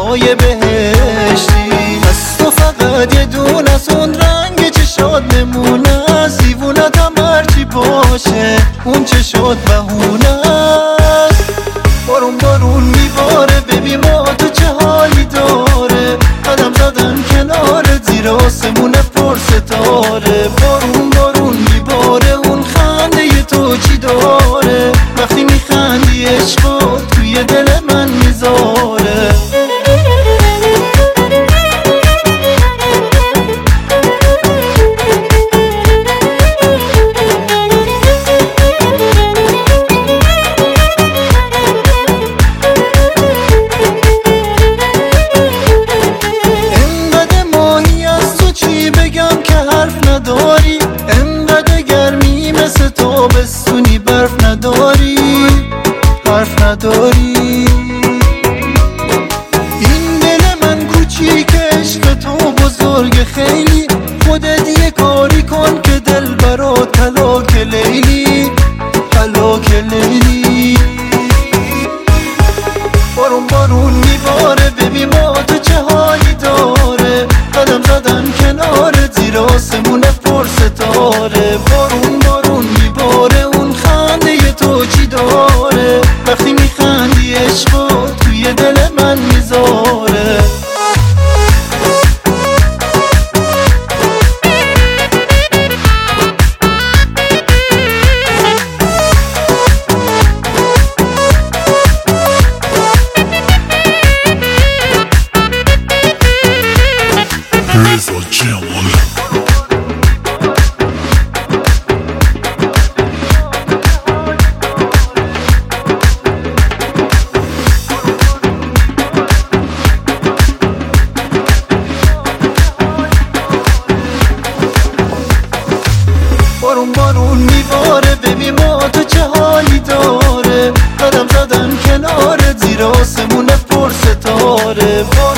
های بهشتی. از تو فقط یه دونه از اون رنگ چشات نمونه است. دیوونتم هرچی باشه اون چشات بهونه است. بارون بارون میباره ببین ما تو چه حالی داره. قدم زدن کنارت زیر آسمون پر ستاره. بارون بارون میباره اون خنده ی تو چی داره. وقتی میخندی عشقات توی دل من میذاره. نداری انقدر گرمی مثل تابستونی برف نداری حرف نداری. این دل من کوچیک عشق تو بزرگ خیلی. خودت یه کاری کن که دل برات طلاق لیلی طلاق لیلی. بارون بارون میباره ببین ما تو چه حالی داره. قدم زدن کنارت زیر آسمون پر ستاره. بارون بارون میباره اون خنده ی تو چی داره. وقتی میخندی عشقات توی دل من میذاره. بارون بارون میباره ببین ما تو چه حالی داره. قدم زدن کنارت زیر آسمون پر ستاره.